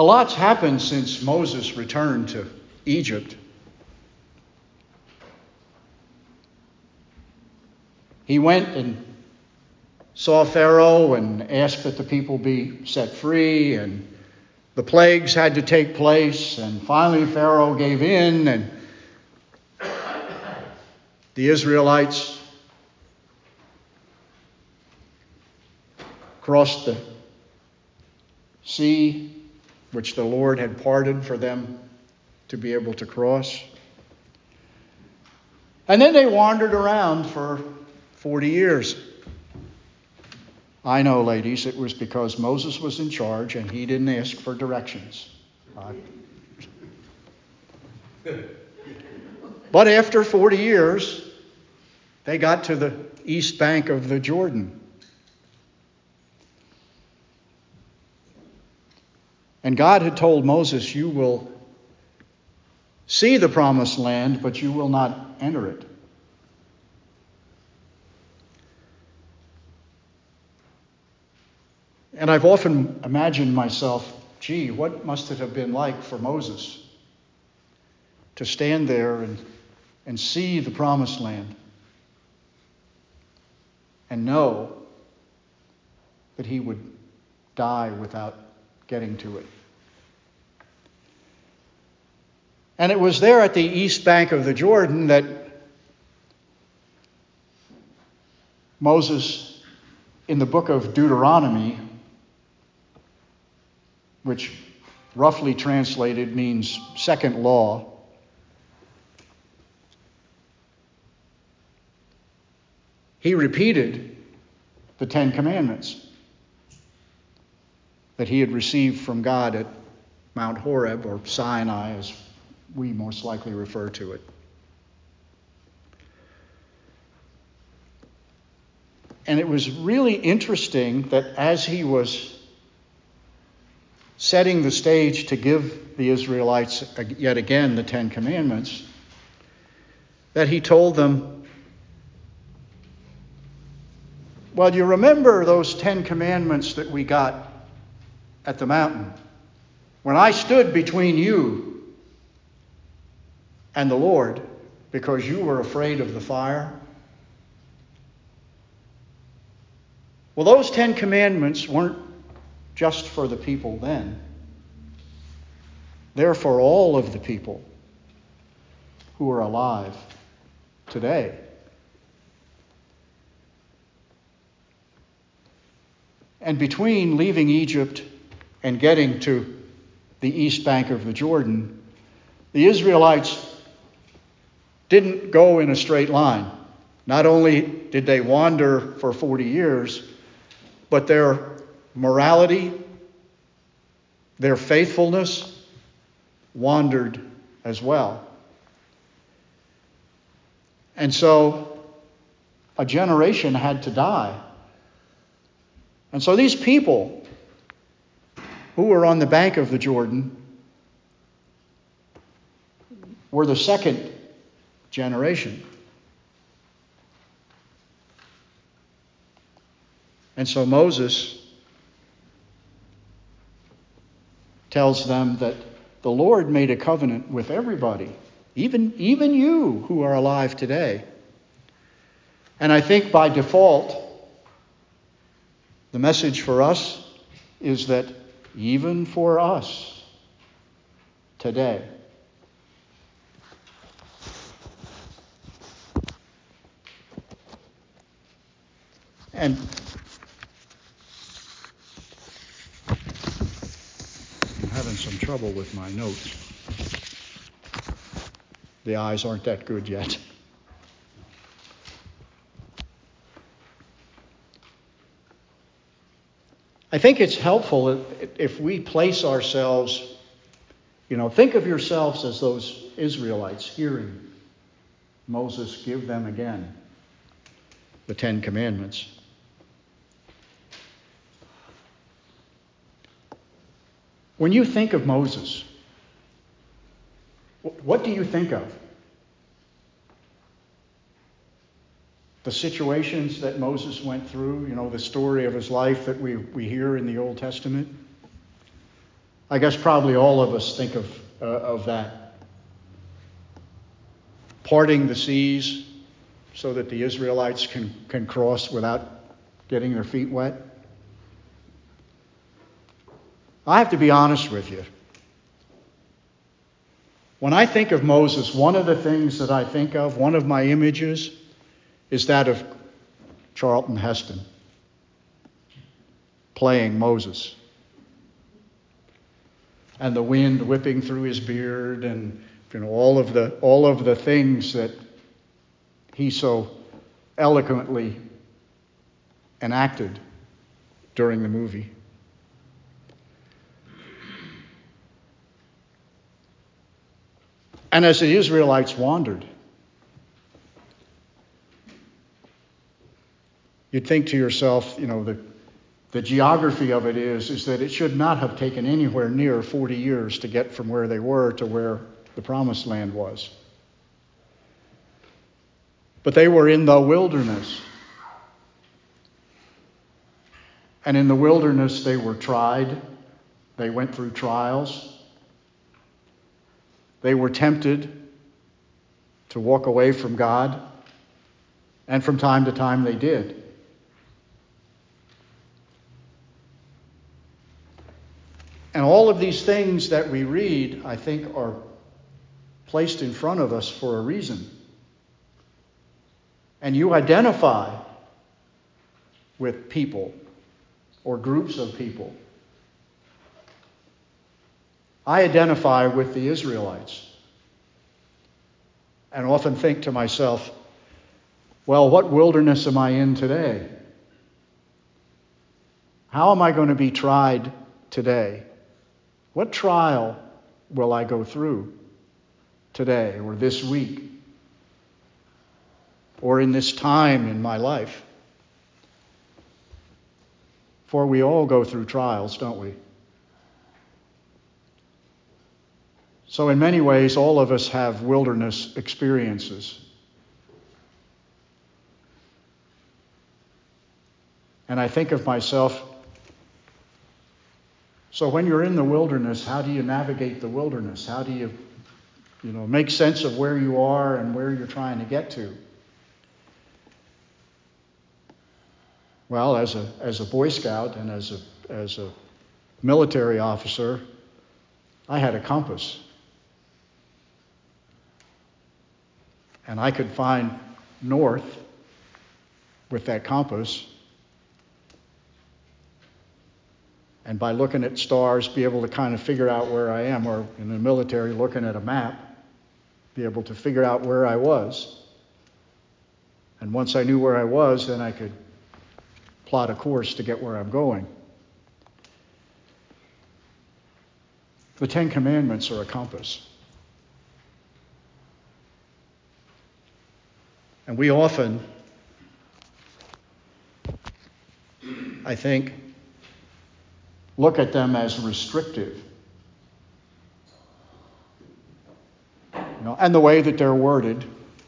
A lot's happened since Moses returned to Egypt. He went and saw Pharaoh and asked that the people be set free, and the plagues had to take place, and finally Pharaoh gave in, and the Israelites crossed the sea, which the Lord had parted for them to be able to cross. And then they wandered around for 40 years. I know, ladies, it was because Moses was in charge and he didn't ask for directions. But after 40 years, they got to the east bank of the Jordan. And God had told Moses, you will see the promised land, but you will not enter it. And I've often imagined myself, gee, what must it have been like for Moses to stand there and see the promised land and know that he would die without getting to it. And it was there at the east bank of the Jordan that Moses, in the book of Deuteronomy, which roughly translated means second law, he repeated the Ten Commandments that he had received from God at Mount Horeb, or Sinai, as we most likely refer to it. And it was really interesting that as he was setting the stage to give the Israelites yet again the Ten Commandments, that he told them, well, you remember those 10 commandments that we got at the mountain? When I stood between you and the Lord because you were afraid of the fire? Well, those 10 commandments weren't just for the people then. They're for all of the people who are alive today. And between leaving Egypt and getting to the east bank of the Jordan, the Israelites didn't go in a straight line. Not only did they wander for 40 years, but their morality, their faithfulness wandered as well. And so a generation had to die. And so these people who were on the bank of the Jordan were the second generation. And so Moses tells them that the Lord made a covenant with everybody, even you who are alive today. And I think by default, the message for us is that even for us today, and I'm having some trouble with my notes. The eyes aren't that good yet. I think it's helpful if we place ourselves, think of yourselves as those Israelites hearing Moses give them again the Ten Commandments. When you think of Moses, what do you think of? The situations that Moses went through, the story of his life that we hear in the Old Testament? I guess probably all of us think of that. Parting the seas so that the Israelites can cross without getting their feet wet. I have to be honest with you. When I think of Moses, one of the things that I think of, one of my images, is that of Charlton Heston playing Moses. And the wind whipping through his beard, and all of the things that he so eloquently enacted during the movie. And as the Israelites wandered, you'd think to yourself, the geography of it is that it should not have taken anywhere near 40 years to get from where they were to where the promised land was. But they were in the wilderness. And in the wilderness they were tried. They went through trials. They were tempted to walk away from God. And from time to time they did. And all of these things that we read, I think, are placed in front of us for a reason. And you identify with people or groups of people. I identify with the Israelites and often think to myself, well, what wilderness am I in today? How am I going to be tried today? What trial will I go through today or this week or in this time in my life? For we all go through trials, don't we? So in many ways, all of us have wilderness experiences. And I think of myself, so when you're in the wilderness, how do you navigate the wilderness? How do you make sense of where you are and where you're trying to get to? Well, as a Boy Scout and as a military officer, I had a compass. And I could find north with that compass. And by looking at stars, be able to kind of figure out where I am, or in the military, looking at a map, be able to figure out where I was. And once I knew where I was, then I could plot a course to get where I'm going. The Ten Commandments are a compass. And we often, I think, look at them as restrictive. And the way that they're worded,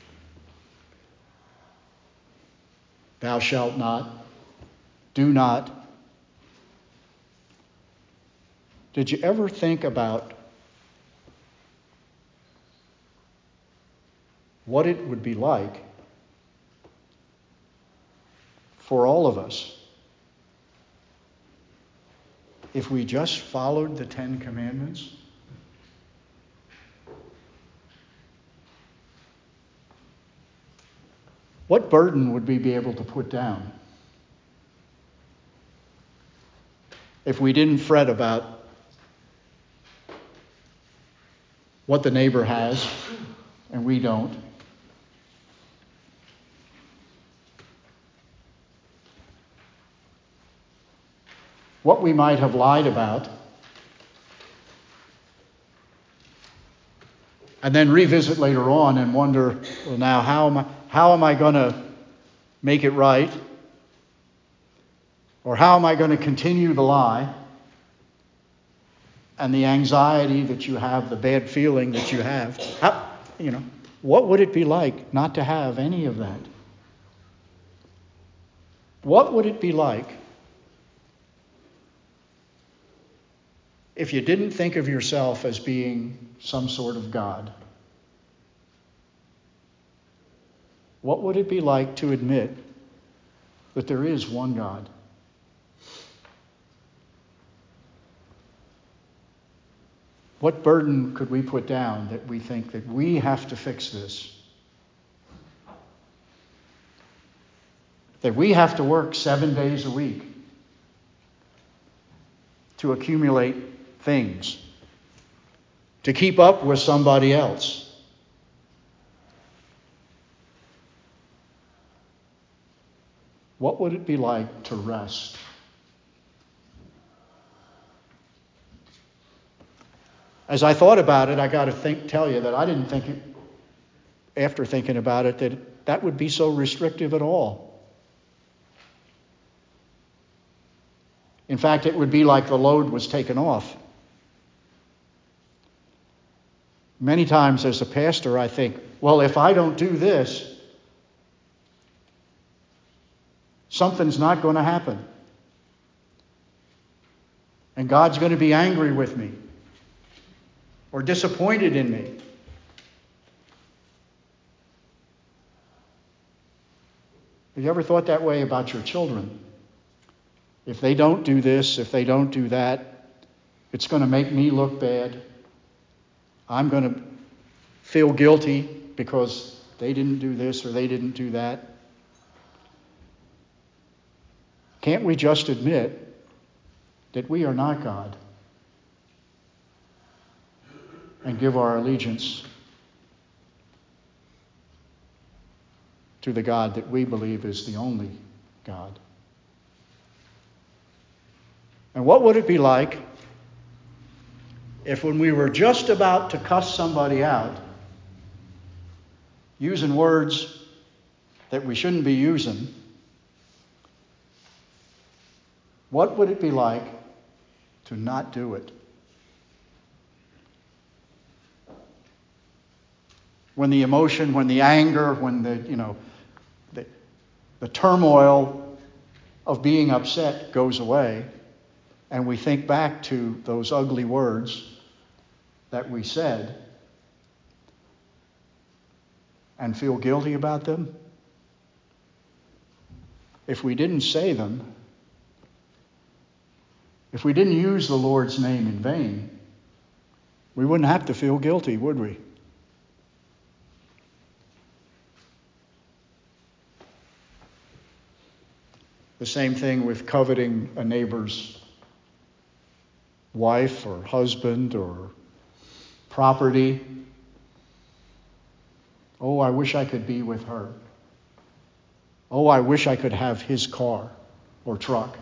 thou shalt not, do not. Did you ever think about what it would be like for all of us if we just followed the Ten Commandments? What burden would we be able to put down if we didn't fret about what the neighbor has and we don't? What we might have lied about, and then revisit later on and wonder, well, now how am I going to make it right? Or how am I going to continue the lie? And the anxiety that you have, the bad feeling that you have, what would it be like not to have any of that? What would it be like if you didn't think of yourself as being some sort of God? What would it be like to admit that there is one God? What burden could we put down that we think that we have to fix this? That we have to work 7 days a week to accumulate things, to keep up with somebody else. What would it be like to rest? As I thought about it, I got to tell you that I didn't think it, after thinking about it, that would be so restrictive at all. In fact, it would be like the load was taken off. Many times as a pastor, I think, well, if I don't do this, something's not going to happen. And God's going to be angry with me or disappointed in me. Have you ever thought that way about your children? If they don't do this, if they don't do that, it's going to make me look bad. I'm going to feel guilty because they didn't do this or they didn't do that. Can't we just admit that we are not God and give our allegiance to the God that we believe is the only God? And what would it be like if when we were just about to cuss somebody out, using words that we shouldn't be using, what would it be like to not do it? When the emotion, when the anger, when the turmoil of being upset goes away, and we think back to those ugly words that we said and feel guilty about them, if we didn't say them, if we didn't use the Lord's name in vain, we wouldn't have to feel guilty, would we? The same thing with coveting a neighbor's wife or husband or property. Oh, I wish I could be with her. Oh, I wish I could have his car or truck.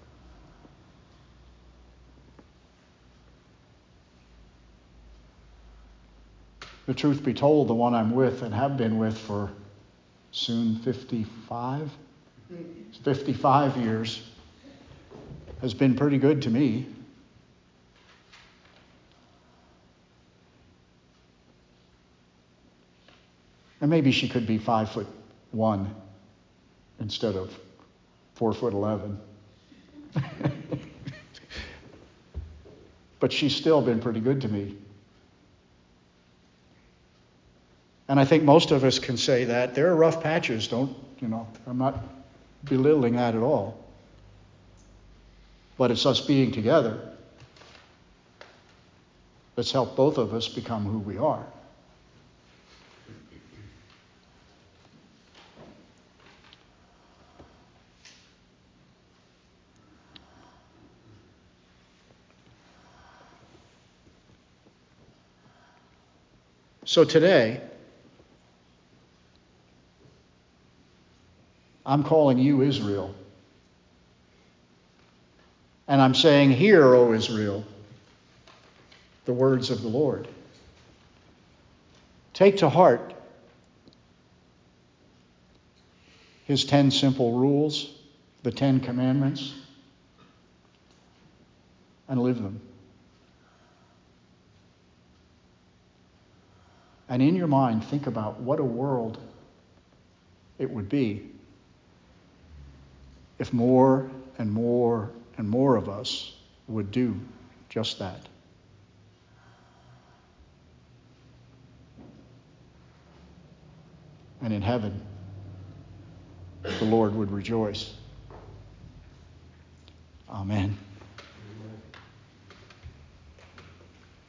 The truth be told, the one I'm with and have been with for soon 55 years has been pretty good to me. And maybe she could be 5'1" instead of 4'11". But she's still been pretty good to me. And I think most of us can say that. There are rough patches, I'm not belittling that at all. But it's us being together that's helped both of us become who we are. So today, I'm calling you Israel. And I'm saying, hear, O Israel, the words of the Lord. Take to heart his 10 simple rules, the 10 commandments, and live them. And in your mind, think about what a world it would be if more and more and more of us would do just that. and in heaven the Lord would rejoice. Amen.